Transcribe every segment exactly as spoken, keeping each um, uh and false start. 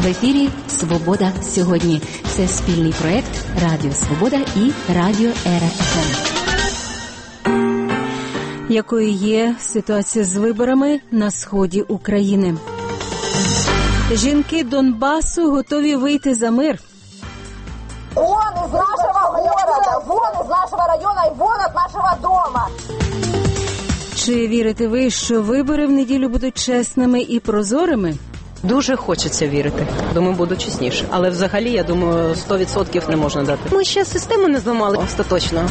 В ефірі «Свобода сьогодні». Це спільний проект Радіо Свобода і Радіо Ера еф ем. Якою є ситуація з виборами на сході України? Жінки Донбасу готові вийти за мир. Вон из нашего города, вон из нашего района и вон от нашего дома. Чи вірите ви, що вибори в неділю будуть чесними і прозорими? Дуже хочеться вірити. Думаю, буду чесніше. Але взагалі, я думаю, сто відсотків не можна дати. Ми ще систему не зламали остаточно.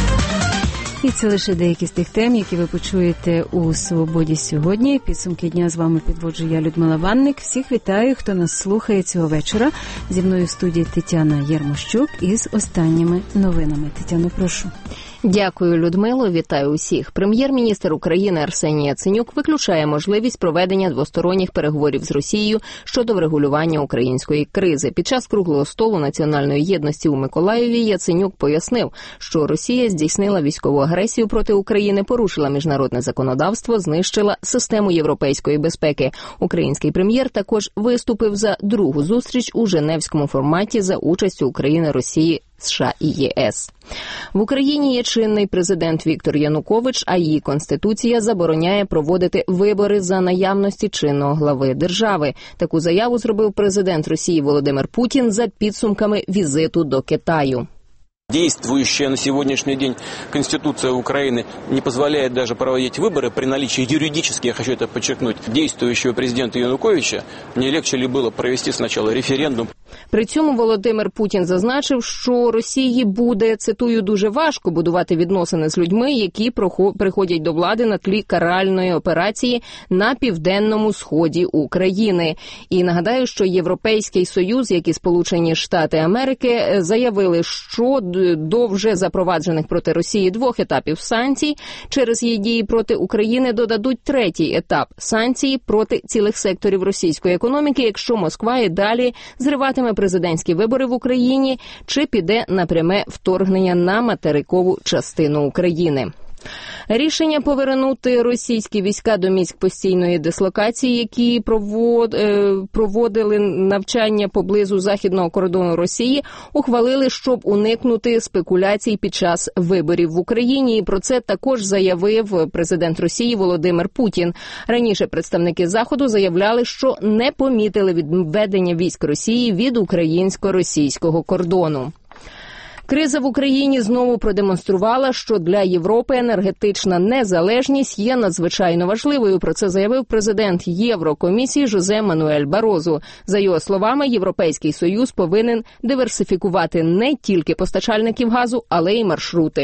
І це лише деякі з тих тем, які ви почуєте у «Свободі сьогодні». Підсумки дня з вами підводжу я, Людмила Ванник. Всіх вітаю, хто нас слухає цього вечора. Зі мною в студії Тетяна Єрмощук із останніми новинами. Тетяно, прошу. Дякую, Людмило. Вітаю усіх. Прем'єр-міністр України Арсеній Яценюк виключає можливість проведення двосторонніх переговорів з Росією щодо врегулювання української кризи. Під час круглого столу національної єдності у Миколаєві Яценюк пояснив, що Росія здійснила військову агресію проти України, порушила міжнародне законодавство, знищила систему європейської безпеки. Український прем'єр також виступив за другу зустріч у Женевському форматі за участю України, Росії, США і ЄС. В Україні є чинний президент Віктор Янукович, а її конституція забороняє проводити вибори за наявності чинного глави держави. Таку заяву зробив президент Росії Володимир Путін за підсумками візиту до Китаю. Действующая на сегодняшний день Конституция Украины не позволяет даже проводить выборы при наличии юридически, я хочу это подчеркнуть, действующего президента Януковича. Мне легче ли было провести сначала референдум. При цьому Володимир Путін зазначив, що Росії буде, цитую, дуже важко будувати відносини з людьми, які приходять до влади на тлі каральної операції на південному сході України. І нагадаю, що Європейський Союз, як і Сполучені Штати Америки, заявили, що до вже запроваджених проти Росії двох етапів санкцій через її дії проти України додадуть третій етап – санкції проти цілих секторів російської економіки, якщо Москва і далі зриватиме президентські вибори в Україні чи піде на пряме вторгнення на материкову частину України. Рішення повернути російські війська до місць постійної дислокації, які провод, е, проводили навчання поблизу західного кордону Росії, ухвалили, щоб уникнути спекуляцій під час виборів в Україні. І про це також заявив президент Росії Володимир Путін. Раніше представники Заходу заявляли, що не помітили відведення військ Росії від українсько-російського кордону. Криза в Україні знову продемонструвала, що для Європи енергетична незалежність є надзвичайно важливою. Про це заявив президент Єврокомісії Жозе Мануель Барозу. За його словами, Європейський Союз повинен диверсифікувати не тільки постачальників газу, але й маршрути.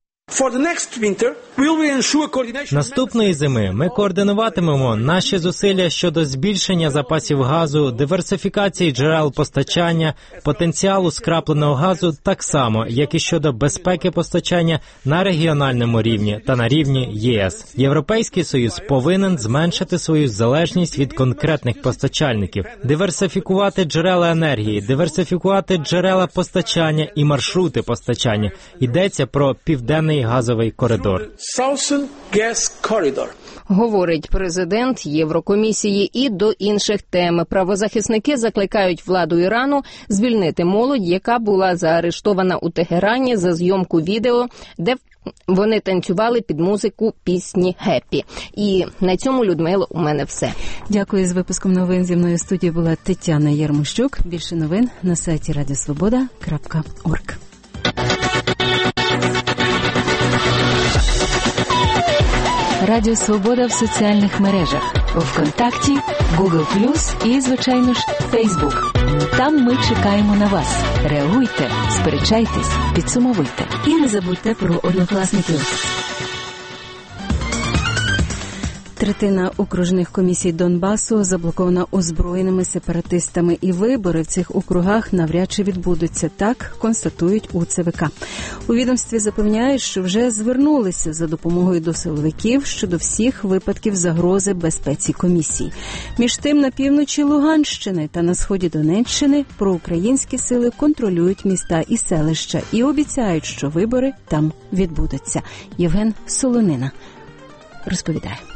Наступної зими ми координуватимемо наші зусилля щодо збільшення запасів газу, диверсифікації джерел постачання, потенціалу скрапленого газу так само, як і щодо безпеки постачання на регіональному рівні та на рівні ЄС. Європейський Союз повинен зменшити свою залежність від конкретних постачальників, диверсифікувати джерела енергії, диверсифікувати джерела постачання і маршрути постачання. Йдеться про південний газовий коридор. Говорить президент Єврокомісії. І до інших тем. Правозахисники закликають владу Ірану звільнити молодь, яка була заарештована у Тегерані за зйомку відео, де вони танцювали під музику пісні «Хеппі». І на цьому, Людмило, у мене все. Дякую. З випуском новин зі мною в студії була Тетяна Єрмощук. Більше новин на сайті радіосвобода крапка орг. Радіо Свобода в соціальних мережах. ВКонтакті, Гугл плюс і, звичайно ж, Фейсбук. Там ми чекаємо на вас. Реагуйте, сперечайтесь, підсумовуйте. І не забудьте про однокласників. Третина окружних комісій Донбасу заблокована озброєними сепаратистами, і вибори в цих округах навряд чи відбудуться. Так констатують у ЦВК. У відомстві запевняють, що вже звернулися за допомогою до силовиків щодо всіх випадків загрози безпеці комісій. Між тим, на півночі Луганщини та на сході Донеччини проукраїнські сили контролюють міста і селища і обіцяють, що вибори там відбудуться. Євген Солонина розповідає.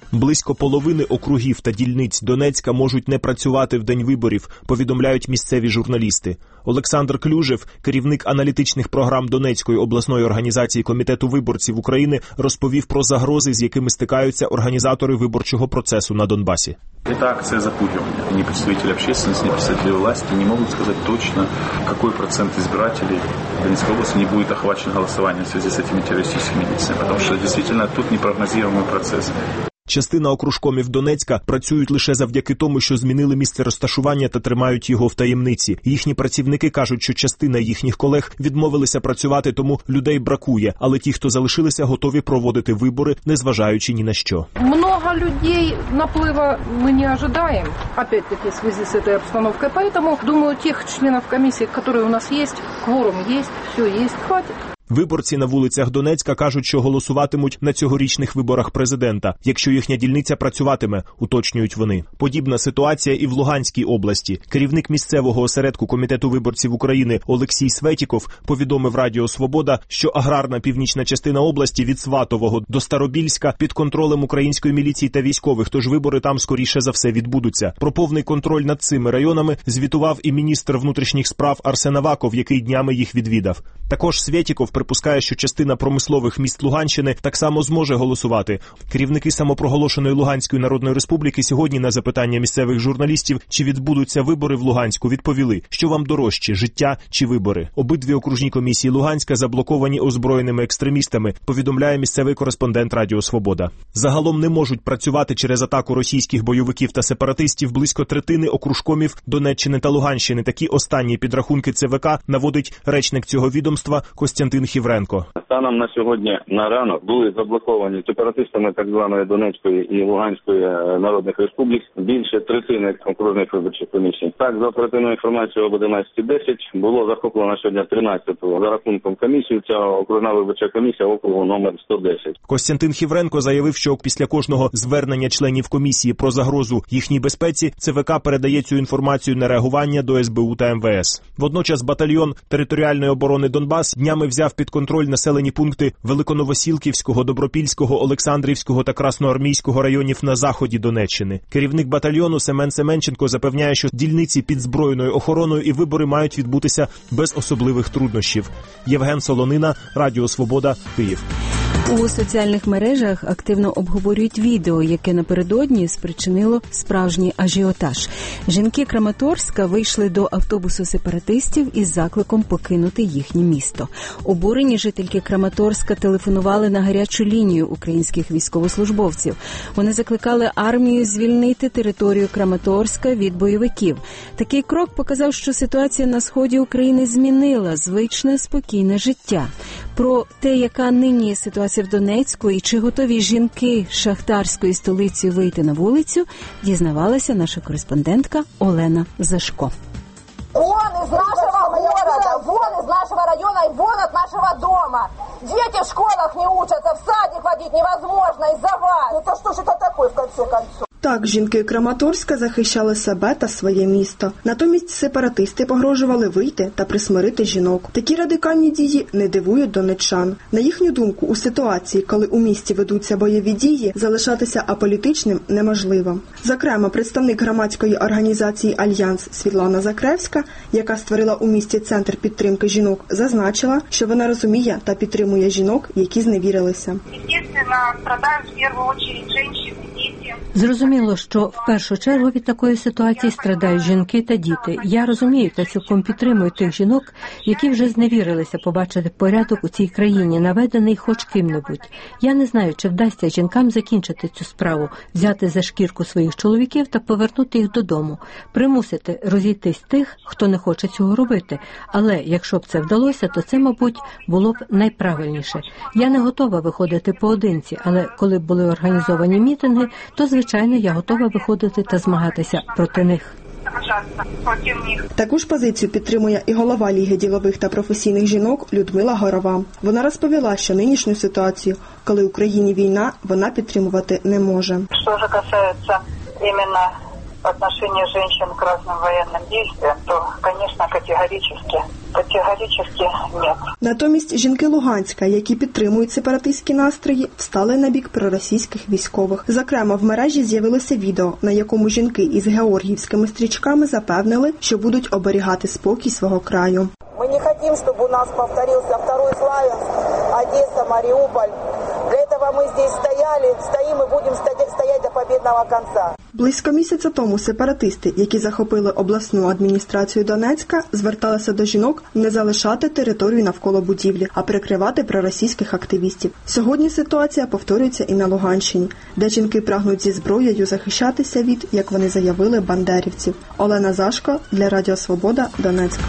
Близько половини округів та дільниць Донецька можуть не працювати в день виборів, повідомляють місцеві журналісти. Олександр Клюжев, керівник аналітичних програм Донецької обласної організації Комітету виборців України, розповів про загрози, з якими стикаються організатори виборчого процесу на Донбасі. Это акция запугивания. Ни представители общественности, ни представители власти не могут сказать точно, какой процент избирателей Донецкой области не будет охвачен голосованием в связи с этими террористическими действиями. Потому что действительно тут непрогнозируемый процесс. Частина окружкомів Донецька працюють лише завдяки тому, що змінили місце розташування та тримають його в таємниці. Їхні працівники кажуть, що частина їхніх колег відмовилися працювати, тому людей бракує. Але ті, хто залишилися, готові проводити вибори, незважаючи ні на що. Много людей наплыва мы не ожидаем, опять-таки в связи с этой обстановкой. Поэтому, думаю, тех членов комиссии, которые у нас есть, кворум есть, все есть, хватит. Виборці на вулицях Донецька кажуть, що голосуватимуть на цьогорічних виборах президента, якщо їхня дільниця працюватиме, уточнюють вони. Подібна ситуація і в Луганській області. Керівник місцевого осередку Комітету виборців України Олексій Светіков повідомив Радіо Свобода, що аграрна північна частина області від Сватового до Старобільська під контролем української міліції та військових, тож вибори там скоріше за все відбудуться. Про повний контроль над цими районами звітував і міністр внутрішніх справ Арсен Аваков, який днями їх відвідав. Також Светіков припускає, що частина промислових міст Луганщини так само зможе голосувати. Керівники самопроголошеної Луганської Народної Республіки сьогодні на запитання місцевих журналістів, чи відбудуться вибори в Луганську, відповіли, що вам дорожче – життя чи вибори. Обидві окружні комісії Луганська заблоковані озброєними екстремістами, повідомляє місцевий кореспондент Радіо Свобода. Загалом не можуть працювати через атаку російських бойовиків та сепаратистів близько третини окружкомів Донеччини та Луганщини. Такі останні підрахунки ЦВК наводить речник цього відомства Костянтин Хівренко. Станом на сьогодні на ранок були заблоковані сепаратистами так званої Донецької і Луганської народних республік більше третини окружних виборчих комісій. Так, за оперативною інформацією об одинадцята десять було захоплено сьогодні тринадцятого за рахунком комісії. Ця окружна виборча комісія округу номер сто десять. Костянтин Хівренко заявив, що після кожного звернення членів комісії про загрозу їхній безпеці ЦВК передає цю інформацію на реагування до ес бе у та ем ве ес. Водночас батальйон територіальної оборони Донбас днями взяв під контроль населені пункти Великоновосілківського, Добропільського, Олександрівського та Красноармійського районів на заході Донеччини. Керівник батальйону Семен Семенченко запевняє, що дільниці під збройною охороною і вибори мають відбутися без особливих труднощів. Євген Солонина, Радіо Свобода, Київ. У соціальних мережах активно обговорюють відео, яке напередодні спричинило справжній ажіотаж. Жінки Краматорська вийшли до автобусу сепаратистів із закликом покинути їхнє місто. Обурені жительки Краматорська телефонували на гарячу лінію українських військовослужбовців. Вони закликали армію звільнити територію Краматорська від бойовиків. Такий крок показав, що ситуація на сході України змінила звичне спокійне життя. Про те, яка нині ситуація в Донецьку і чи готові жінки шахтарської столиці вийти на вулицю, дізнавалася наша кореспондентка Олена Зашко. Он из нашего города, вон из нашего района и вон от нашего дома. Дети в школах не учатся, в садик водить невозможно из-за вас. Это что же это такое в конце концов? Так, жінки Краматорська захищали себе та своє місто. Натомість сепаратисти погрожували вийти та присмирити жінок. Такі радикальні дії не дивують донеччан. На їхню думку, у ситуації, коли у місті ведуться бойові дії, залишатися аполітичним неможливо. Зокрема, представник громадської організації «Альянс» Світлана Закревська, яка створила у місті центр підтримки жінок, зазначила, що вона розуміє та підтримує жінок, які зневірилися. Звісно, страдають в першу чергу жінки, діти. Зрозуміло, що в першу чергу від такої ситуації страдають жінки та діти. Я розумію та цілком підтримую тих жінок, які вже зневірилися побачити порядок у цій країні, наведений хоч ким-небудь. Я не знаю, чи вдасться жінкам закінчити цю справу, взяти за шкірку своїх чоловіків та повернути їх додому, примусити розійтись тих, хто не хоче цього робити. Але якщо б це вдалося, то це, мабуть, було б найправильніше. Я не готова виходити поодинці, але коли б були організовані мітинги, то, звичайно, я готова виходити та змагатися проти них. Таку ж позицію підтримує і голова Ліги ділових та професійних жінок Людмила Горова. Вона розповіла, що нинішню ситуацію, коли в Україні війна, вона підтримувати не може. Що ж касається іменно отношение женщин к разным военным действиям, то, конечно, категорически, категорически нет. Натомість жінки Луганська, які підтримують сепаратистські настрої, встали на бік проросійських військових. Зокрема, в мережі з'явилося відео, на якому жінки із георгіївськими стрічками запевнили, що будуть оберігати спокій свого краю. Ми не хочемо, щоб у нас повторився второй Славянськ, Одеса, Маріуполь. Для цього ми тут стояли, стоїмо і будемо стояти до победного кінця. Близько місяця тому сепаратисти, які захопили обласну адміністрацію Донецька, зверталися до жінок не залишати територію навколо будівлі, а прикривати проросійських активістів. Сьогодні ситуація повторюється і на Луганщині, де жінки прагнуть зі зброєю захищатися від, як вони заявили, бандерівців. Олена Зашко для Радіо Свобода, Донецьк.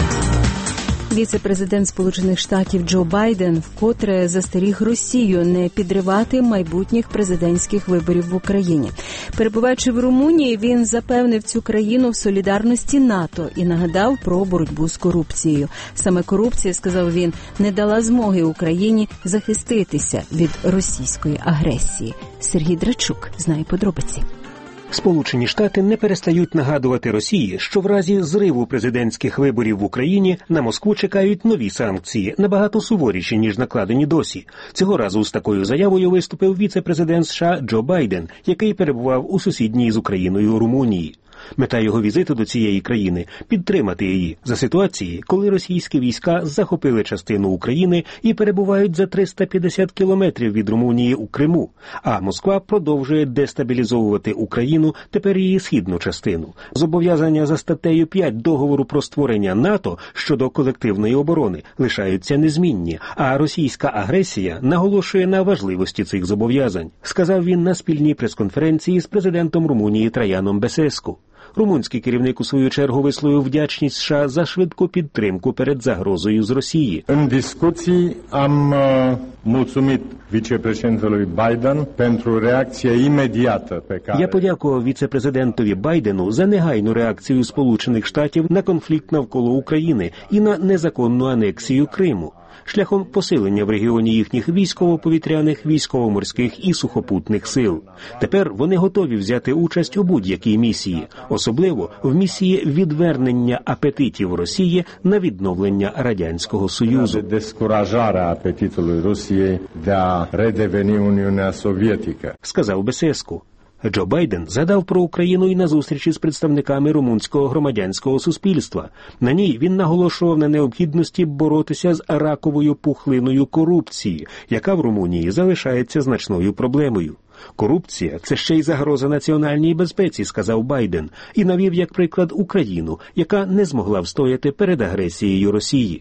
Віце-президент Сполучених Штатів Джо Байден вкотре застеріг Росію не підривати майбутніх президентських виборів в Україні. Перебуваючи в Румунії, він запевнив цю країну в солідарності НАТО і нагадав про боротьбу з корупцією. Саме корупція, сказав він, не дала змоги Україні захиститися від російської агресії. Сергій Драчук знає подробиці. Сполучені Штати не перестають нагадувати Росії, що в разі зриву президентських виборів в Україні на Москву чекають нові санкції, набагато суворіші, ніж накладені досі. Цього разу з такою заявою виступив віце-президент США Джо Байден, який перебував у сусідній з Україною Румунії. Мета його візиту до цієї країни – підтримати її за ситуації, коли російські війська захопили частину України і перебувають за триста п'ятдесят кілометрів від Румунії у Криму, а Москва продовжує дестабілізовувати Україну, тепер її східну частину. Зобов'язання за статтею п'ять договору про створення НАТО щодо колективної оборони лишаються незмінні, а російська агресія наголошує на важливості цих зобов'язань, сказав він на спільній прес-конференції з президентом Румунії Траяном Бесеску. Румунський керівник у свою чергу висловив вдячність США за швидку підтримку перед загрозою з Росії. În discuții am mulțumit vicepreședintelui Biden pentru reacția imediată pe care... Я подякував віце-президентові Байдену за негайну реакцію Сполучених Штатів на конфлікт навколо України і на незаконну анексію Криму, шляхом посилення в регіоні їхніх військово-повітряних, військово-морських і сухопутних сил. Тепер вони готові взяти участь у будь-якій місії, особливо в місії відвернення апетитів Росії на відновлення Радянського Союзу. Дескуражarea apetitului Rusiei de a redeveni Uniunea Sovietică, сказав Бесеску. Джо Байден згадав про Україну і на зустрічі з представниками румунського громадянського суспільства. На ній він наголошував на необхідності боротися з раковою пухлиною корупції, яка в Румунії залишається значною проблемою. Корупція – це ще й загроза національній безпеці, сказав Байден, і навів як приклад Україну, яка не змогла встояти перед агресією Росії.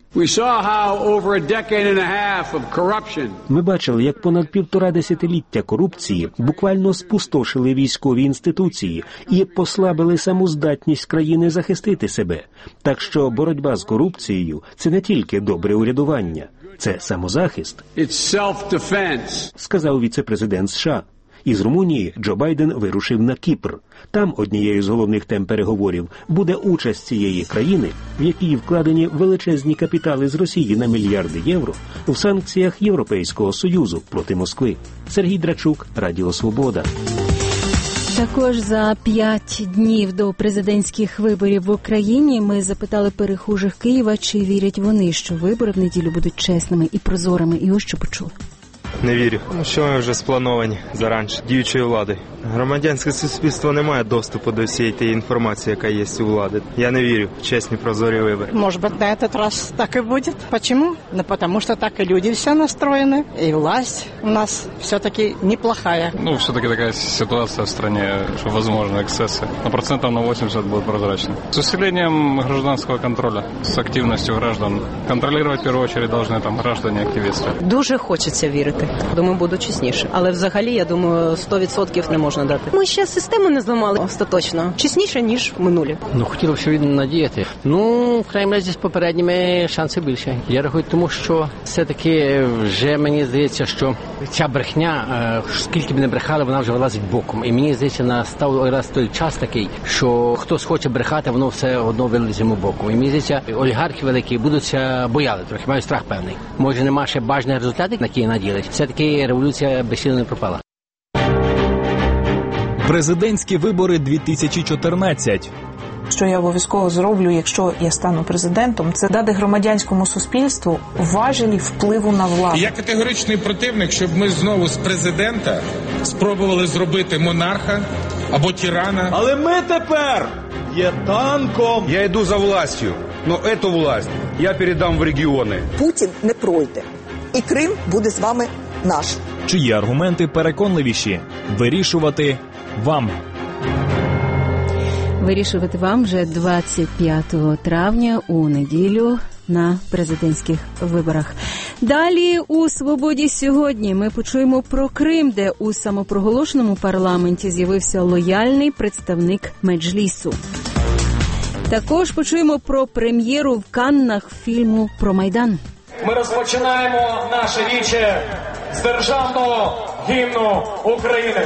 Ми бачили, як понад півтора десятиліття корупції буквально спустошили військові інституції і послабили саму здатність країни захистити себе. Так що боротьба з корупцією – це не тільки добре урядування, це самозахист, сказав віце-президент США. Із Румунії Джо Байден вирушив на Кіпр. Там однією з головних тем переговорів буде участь цієї країни, в якій вкладені величезні капітали з Росії на мільярди євро, в санкціях Європейського Союзу проти Москви. Сергій Драчук, Радіо Свобода. Також за п'ять днів до президентських виборів в Україні ми запитали перехожих Києва, чи вірять вони, що вибори в неділю будуть чесними і прозорими. І ось що почули. Не вірю, що ми вже сплановані зараніше діючою владою. Громадянське суспільство не має доступу до всієї тієї інформації, яка є у влади. Я не вірю в чесні прозорі вибори. Может быть, на этот раз так и будет. Почему? Ну, потому что так и люди все настроены, и власть у нас все-таки неплохая. Ну, все-таки такая ситуация в стране, что возможны эксцессы. Но процентов на восемьдесят будет прозрачно. С усилением гражданского контроля, с активностью граждан. Контролировать в первую очередь должны там граждане-активисты. Дуже хочеться вірити. Думаю, буду чесніше. Але взагалі, я думаю, сто відсотків не можна дати. Ми ще систему не зламали остаточно. Чесніше, ніж в минулі. Ну, хотілося б надіяти. Ну, в крайній разі з попередніми шанси більше. Я рахую, тому що все-таки вже мені здається, що ця брехня, скільки б не брехали, вона вже вилазить боком. І мені здається, настав раз той час такий, що хтось хоче брехати, воно все одно вилазить йому боком. І мені здається, олігархи великі будуться бояли трохи, мають страх певний. Може, нема ще бажаних результатів, на які наділять. Все-таки революція безсило не пропала. Президентські вибори дві тисячі чотирнадцять. Що я обов'язково зроблю, якщо я стану президентом, це дати громадянському суспільству важелі впливу на владу. Я категоричний противник, щоб ми знову з президента спробували зробити монарха або тирана. Але ми тепер є танком. Я йду за властю, але цю власть я передам в регіони. Путін не пройде, і Крим буде з вами наш. Чиї аргументи переконливіші? Вирішувати вам. Вирішувати вам вже двадцять п'ятого травня у неділю на президентських виборах. Далі у «Свободі сьогодні» ми почуємо про Крим, де у самопроголошеному парламенті з'явився лояльний представник Меджлісу. Також почуємо про прем'єру в Каннах фільму про Майдан. Ми розпочинаємо наше віче з державного гімну України.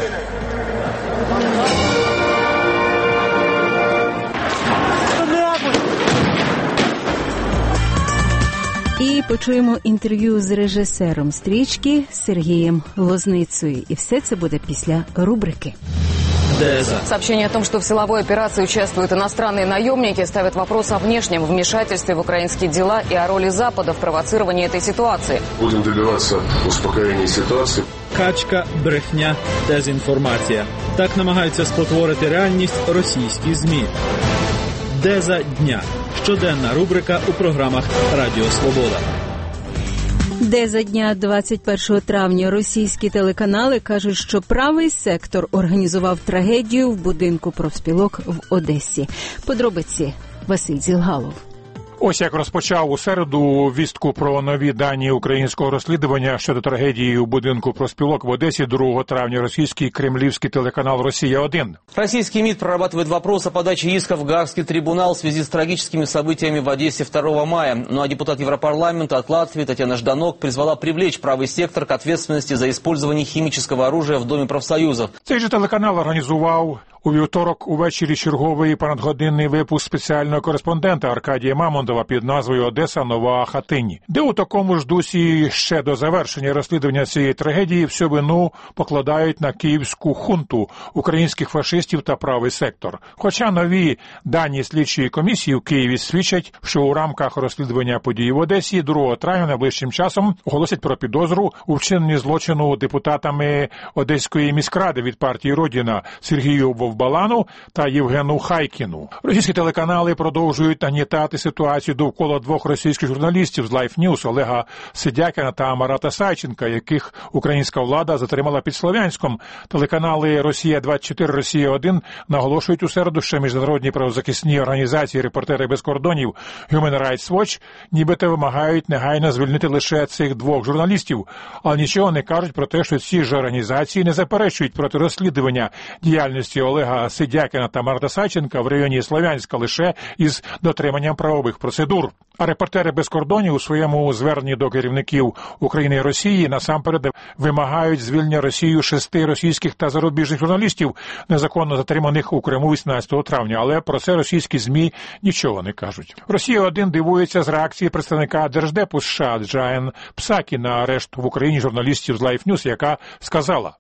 І почуємо інтерв'ю з режисером стрічки Сергієм Лозницею. І все це буде після рубрики. Сообщение о том, что в силовой операции участвуют иностранные наемники, ставит вопрос о внешнем вмешательстве в украинские дела и о роли Запада в провоцировании этой ситуации. Будем добиваться успокоения ситуации. Качка, брехня, дезінформація. Так намагаються спотворити реальність російські ЗМІ. Деза дня. Щоденна рубрика у програмах Радіо Свобода. Де за дня двадцять першого травня російські телеканали кажуть, що правий сектор організував трагедію в будинку профспілок в Одесі. Подробиці Василь Зілгалов. Ось як розпочав у середу вістку про нові дані українського розслідування щодо трагедії у будинку профспілок в Одесі другого травня російський кремлівський телеканал «Россия-один». Российский МИД прорабатывает вопрос о подаче иска в Гаагский трибунал в связи с трагическими событиями в Одессе второго мая. Ну а депутат Европарламента от Латвии Татьяна Жданок призвала привлечь правый сектор к ответственности за использование химического оружия в Доме профсоюзов. Цей же телеканал організував у вівторок увечері черговий понадгодинний випуск спеціального кореспондента Аркадія Мамонтова під назвою «Одеса. Нова Хатинь», де у такому ж дусі ще до завершення розслідування цієї трагедії всю вину покладають на київську хунту, українських фашистів та правий сектор. Хоча нові дані слідчої комісії в Києві свідчать, що у рамках розслідування подій в Одесі другого травня найближчим часом оголосять про підозру у вчиненні злочину депутатами Одеської міськради від партії «Родіна» Сергію Вовбалану та Євгену Хайкіну. Російські телеканали продовжують нагнітати ситуацію довкола двох російських журналістів з Life News Олега Сидякіна та Марата Сайченка, яких українська влада затримала під Слов'янськом. Телеканали «Росія двадцять чотири», «Росія-один» наголошують у середу, що міжнародні правозахисні організації «Репортери без кордонів», Human Rights Watch нібито вимагають негайно звільнити лише цих двох журналістів, але нічого не кажуть про те, що ці ж організації не заперечують проти розслідування діяльності Олега Сидякіна та Марата Сайченка в районі Слов'янська лише із дотриманням правових процедур. А «Репортери без кордонів» у своєму зверненні до керівників України і Росії насамперед вимагають звільнення Росією шести російських та зарубіжних журналістів, незаконно затриманих у Криму вісімнадцятого травня, але про це російські ЗМІ нічого не кажуть. «Росія-один» дивується з реакції представника Держдепу США Джайан Псакі на арешт в Україні журналістів з Life News, яка сказала: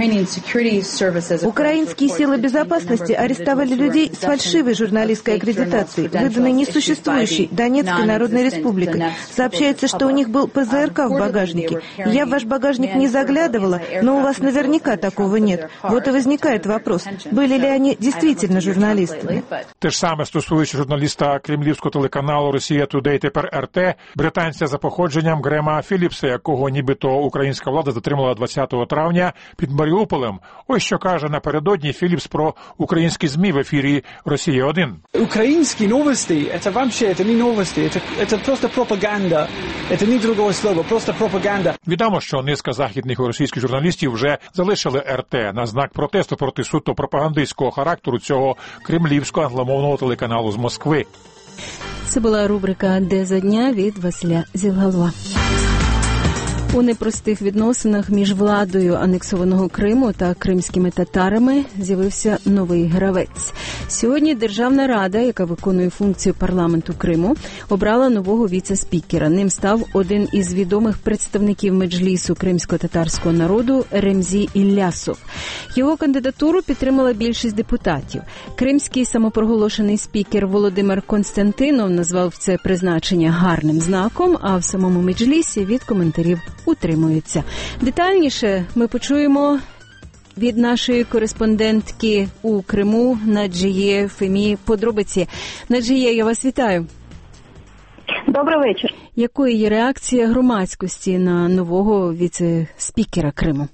«Украинские силы безопасности арестовали людей с фальшивой журналистской аккредитацией, выданной несуществующей Донецкой Народной Республикой. Сообщается, что у них был ПЗРК в багажнике. Я в ваш багажник не заглядывала, но у вас наверняка такого нет. Вот и возникает вопрос, были ли они действительно журналистами». Те ж саме стосується журналіста кремлівського телеканалу «Росія Тудей», тепер ер те, британця за походженням Грема Філіпса, якого нібито українська влада затримала двадцятого травня під Маріуполем. Ось що каже напередодні Філіпс про українські ЗМІ в ефірі «Росія-один». Українські новості – це вообще це не новості, це, це просто пропаганда. Це не другого слова, просто пропаганда. Відомо, що низка західних і російських журналістів вже залишили ер те на знак протесту проти суто пропагандистського характеру цього кремлівського англомовного телеканалу з Москви. Це була рубрика «Де за дня» від Василя Зілгалова. У непростих відносинах між владою анексованого Криму та кримськими татарами з'явився новий гравець. Сьогодні Державна рада, яка виконує функцію парламенту Криму, обрала нового віце-спікера. Ним став один із відомих представників меджлісу кримсько-татарського народу Ремзі Іллясов. Його кандидатуру підтримала більшість депутатів. Кримський самопроголошений спікер Володимир Константинов назвав це призначення гарним знаком, а в самому меджлісі від коментарів утримуються. Детальніше ми почуємо від нашої кореспондентки у Криму Наджіє Фемі подробиці. Наджіє, я вас вітаю. Добрий вечір. Якою є реакція громадськості на нового віце-спікера Криму?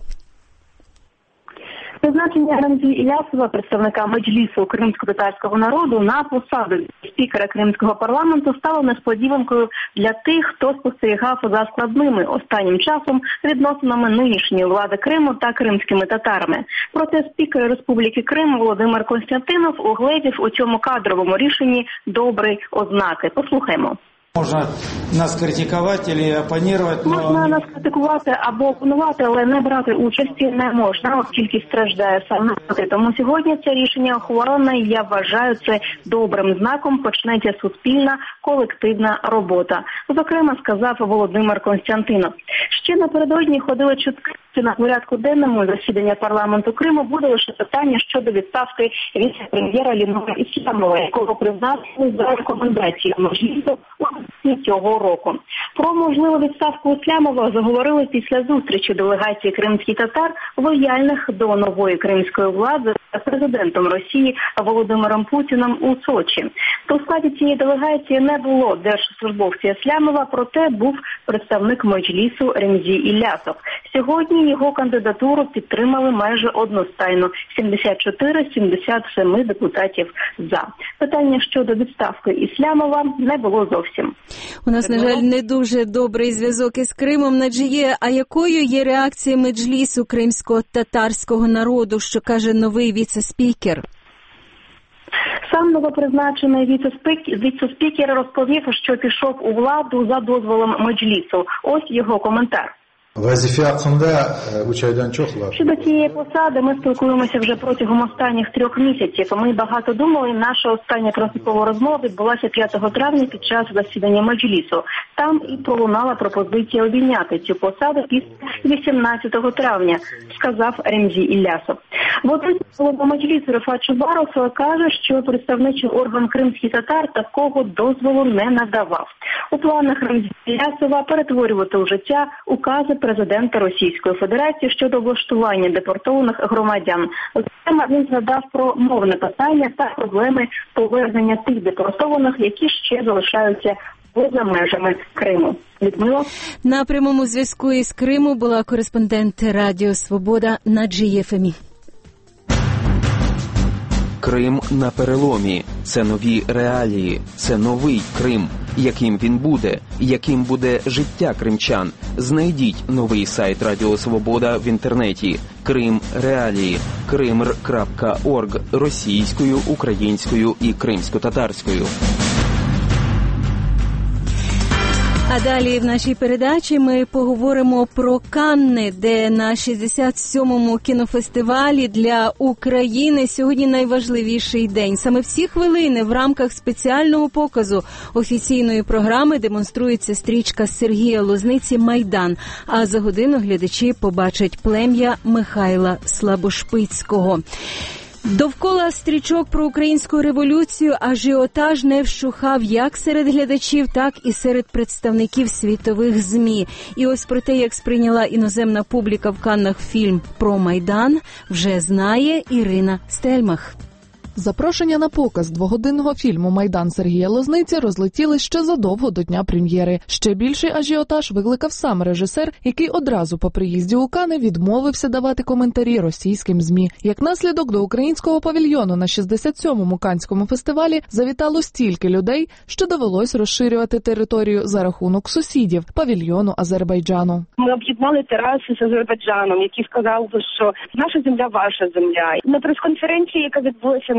Призначення Ремзі Іллясова, представника меджлісу кримсько-татарського народу, на посаду спікера кримського парламенту стало несподіванкою для тих, хто спостерігав за складними останнім часом відносинами нинішньої влади Криму та кримськими татарами. Проте спікер Республіки Крим Володимир Константинов угледів у цьому кадровому рішенні добрі ознаки. Послухаймо. Можна нас критикувати або опонувати, но... Можна нас критикувати або опонувати, але не брати участі не можна, оскільки страждає сам народ. Тому сьогодні це рішення ухвалене, і я вважаю це добрим знаком, почнеться суспільна колективна робота. Зокрема, сказав Володимир Константинов. Ще напередодні ходили чутки, що на порядку денному засідання парламенту Криму буде лише питання щодо відставки віце-прем'єра Лінора Ісламова, якого призначили за рекомендацією Меджлісу цього року. Про можливу відставку Ислямова заговорили після зустрічі делегації кримських татар, лояльних до нової кримської влади з президентом Росії Володимиром Путіним у Сочі. То в складі цієї делегації не було держслужбовця Ислямова, проте був представник Меджлісу Ремзі Іллясов. Сьогодні його кандидатуру підтримали майже одностайно – сімдесят чотири з сімдесят семи депутатів за. Питання щодо відставки Ислямова не було зовсім. У нас, на жаль, не дуже добрий зв'язок із Кримом. Наджіє, а якою є реакція меджлісу кримсько-татарського народу, що каже новий віце-спікер? Сам новопризначений віце-спікер розповів, що пішов у владу за дозволом меджлісу. Ось його коментар. Щодо цієї посади ми спілкуємося вже протягом останніх трьох місяців. Ми багато думали. Наша остання принципова розмова відбулася п'ятого травня під час засідання Меджлісу. Там і пролунала пропозиція обійняти цю посаду після вісімнадцятого травня, сказав Ремзі Іллясов. Водитель голова Меджлісу Рефат Чубаров каже, що представничий орган кримських татар такого дозволу не надавав. У планах Ремзі Іллясова перетворювати у життя укази президента Російської Федерації щодо облаштування депортованих громадян. Зокрема, він згадав про мовне питання та проблеми повернення тих депортованих, які ще залишаються поза межами Криму. Людмила? На прямому зв'язку із Криму була кореспондент Радіо Свобода Наджіє Фемі. Крим на переломі. Це нові реалії. Це новий Крим. Яким він буде? Яким буде життя кримчан? Знайдіть новий сайт Радіо Свобода в інтернеті. Крим Реалії. кримр крапка орг російською, українською і кримсько-татарською. А далі в нашій передачі ми поговоримо про Канни, де на шістдесят сьомому кінофестивалі для України сьогодні найважливіший день. Саме в ці хвилини в рамках спеціального показу офіційної програми демонструється стрічка Сергія Лозниці «Майдан», а за годину глядачі побачать плем'я Михайла Слабошпицького. Довкола стрічок про українську революцію ажіотаж не вщухав як серед глядачів, так і серед представників світових ЗМІ. І ось про те, як сприйняла іноземна публіка в Каннах фільм про Майдан, вже знає Ірина Стельмах. Запрошення на показ двогодинного фільму «Майдан» Сергія Лозниці розлетілись ще задовго до дня прем'єри. Ще більший ажіотаж викликав сам режисер, який одразу по приїзді у Канни відмовився давати коментарі російським ЗМІ. Як наслідок, до українського павільйону на шістдесят сьомому Каннському фестивалі завітало стільки людей, що довелось розширювати територію за рахунок сусідів – павільйону Азербайджану. Ми об'єднали тераси з Азербайджаном, який сказав, що наша земля – ваша земля. На прес-конференції, яка відбулася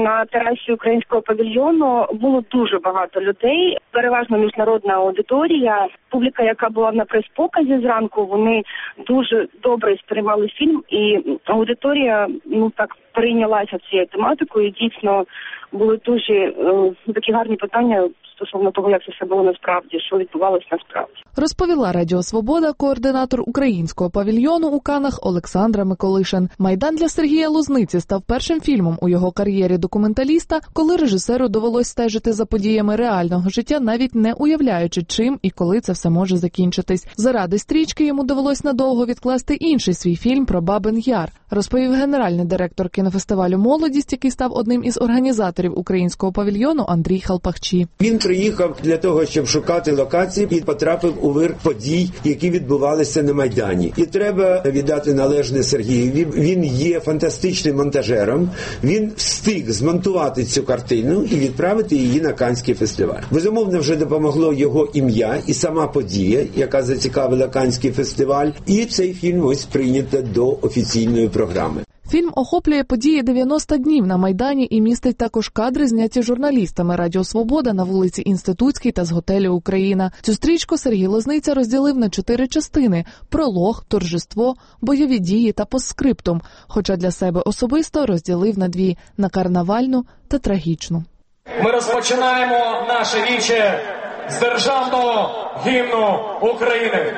на терасі українського павільйону було дуже багато людей, переважно міжнародна аудиторія. Публіка, яка була на прес-показі зранку, вони дуже добре сприймали фільм, і аудиторія, ну так, прийнялася цією тематикою. І дійсно були дуже е, такі гарні питання стосовно того, як це все було насправді, що відбувалося насправді. Розповіла Радіо Свобода координатор українського павільйону у Каннах Олександра Миколишин. «Майдан» для Сергія Лозниці став першим фільмом у його кар'єрі документаліста, коли режисеру довелось стежити за подіями реального життя, навіть не уявляючи, чим і коли це все може закінчитись. Заради стрічки йому довелось надовго відкласти інший свій фільм про Бабин Яр, розповів генеральний директор кінофестивалю «Молодість», який став одним із організаторів українського павільйону, Андрій Халпахчі. Він приїхав для того, щоб шукати локації, і потрапив у вир подій, які відбувалися на Майдані. І треба віддати належне Сергієві. Він є фантастичним монтажером. Він встиг змонтувати цю картину і відправити її на Каннський фестиваль. Безумовно, вже допомогло його ім'я і сама подія, яка зацікавила Каннський фестиваль. І цей фільм ось прийнято до офіційної програми. Фільм охоплює події дев'яносто днів на Майдані і містить також кадри, зняті журналістами Радіо Свобода на вулиці Інститутській та з готелю «Україна». Цю стрічку Сергій Лозниця розділив на чотири частини – пролог, торжество, бойові дії та постскриптум, хоча для себе особисто розділив на дві – на карнавальну та трагічну. Ми розпочинаємо наше віче з державного гімну України.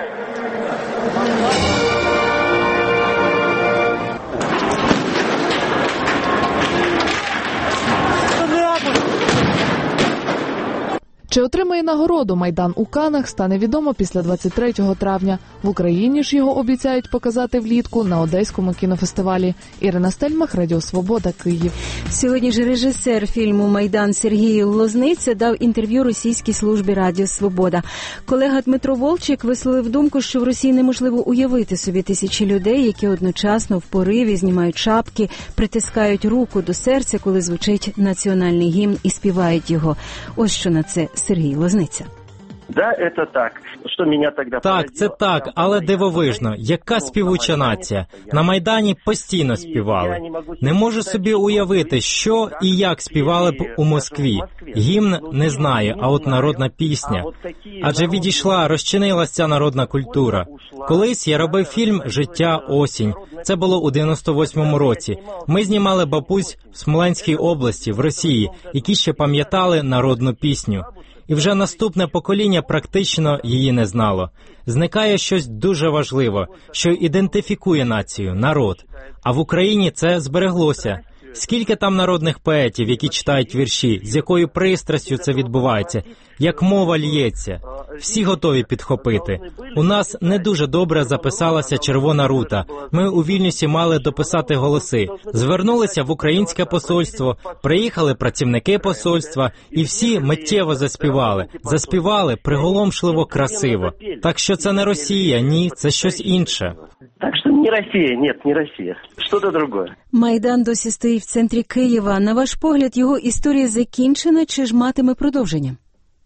Чи отримає нагороду «Майдан» у Каннах, стане відомо після двадцять третього травня. В Україні ж його обіцяють показати влітку на Одеському кінофестивалі. Ірина Стельмах, Радіо Свобода, Київ. Сьогодні ж режисер фільму «Майдан» Сергій Лозниця дав інтерв'ю російській службі Радіо Свобода. Колега Дмитро Волчик висловив думку, що в Росії неможливо уявити собі тисячі людей, які одночасно в пориві знімають шапки, притискають руку до серця, коли звучить національний гімн і співають його. Ось що на це Сергій Лозниця. Да, це так. Що мене тоді Так, це так, але дивовижно. Яка співуча нація. На Майдані постійно співали. Не можу собі уявити, що і як співали б у Москві. Гімн не знаю, а от народна пісня. Адже відійшла, розчинилася ця народна культура. Колись я робив фільм «Життя. Осінь». Це було у дев'яносто восьмому році. Ми знімали бабусь в Смоленській області, в Росії, які ще пам'ятали народну пісню. І вже наступне покоління практично її не знало. Зникає щось дуже важливе, що ідентифікує націю, народ. А в Україні це збереглося. Скільки там народних поетів, які читають вірші, з якою пристрастю це відбувається, як мова лється. Всі готові підхопити. У нас не дуже добре записалася Червона рута. Ми у Вільнюсі мали дописати голоси. Звернулися в українське посольство, приїхали працівники посольства, і всі миттєво заспівали. Заспівали приголомшливо красиво. Так що це не Росія, ні, це щось інше. Так що не Росія, ні, не Росія. Що-то друге. Майдан досі стоїть в центрі Києва. На ваш погляд, його історія закінчена чи ж матиме продовження?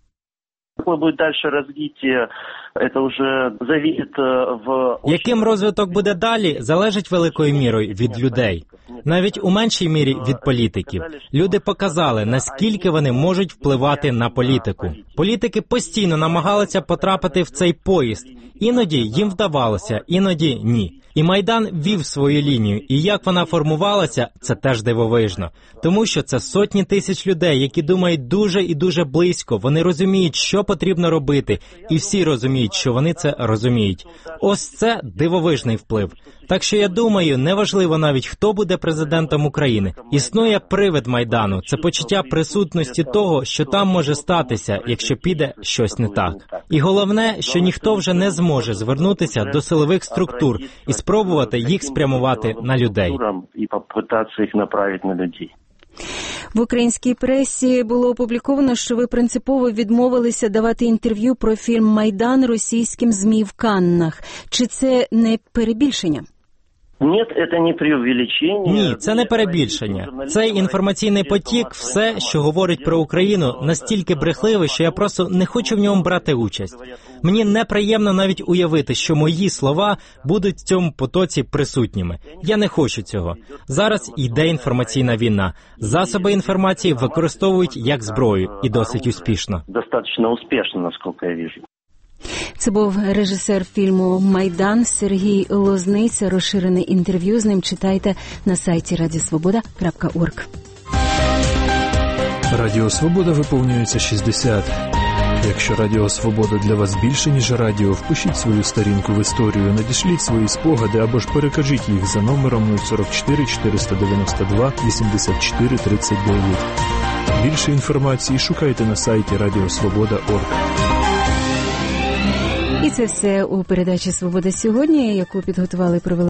Какое будет дальше развитие, это уже зависит в... Яким розвиток буде далі, залежить великою мірою від людей. Навіть у меншій мірі від політиків. Люди показали, наскільки вони можуть впливати на політику. Політики постійно намагалися потрапити в цей поїзд. Іноді їм вдавалося, іноді ні. І Майдан вів свою лінію, і як вона формувалася, це теж дивовижно. Тому що це сотні тисяч людей, які думають дуже і дуже близько, вони розуміють, що потрібно робити, і всі розуміють, що вони це розуміють. Ось це дивовижний вплив. Так що я думаю, неважливо навіть, хто буде президентом України. Існує привид Майдану, це почуття присутності того, що там може статися, якщо піде щось не так. І головне, що ніхто вже не зможе звернутися до силових структур і спробувати їх спрямувати на людей. І попитатися їх направити на людей. В українській пресі було опубліковано, що ви принципово відмовилися давати інтерв'ю про фільм «Майдан» російським ЗМІ в Каннах. Чи це не перебільшення? Ні, це не преувеличення. Ні, це не перебільшення. Цей інформаційний потік, все, що говорить про Україну, настільки брехливий, що я просто не хочу в ньому брати участь. Мені неприємно навіть уявити, що мої слова будуть в цьому потоці присутніми. Я не хочу цього. Зараз йде інформаційна війна. Засоби інформації використовують як зброю, і досить успішно. Достатньо успішно, наскільки я бачу. Це був режисер фільму «Майдан» Сергій Лозниця. Розширене інтерв'ю з ним читайте на сайті радіосвобода крапка орг. Радіо Свобода виповнюється шістдесят. Якщо Радіо Свобода для вас більше, ніж радіо, впишіть свою сторінку в історію, надішліть свої спогади або ж перекажіть їх за номером нуль сорок чотири чотириста дев'яносто два вісімдесят чотири тридцять дев'ять. Більше інформації шукайте на сайті радіосвобода крапка орг. І це все у передачі «Свобода сьогодні», яку підготували і провели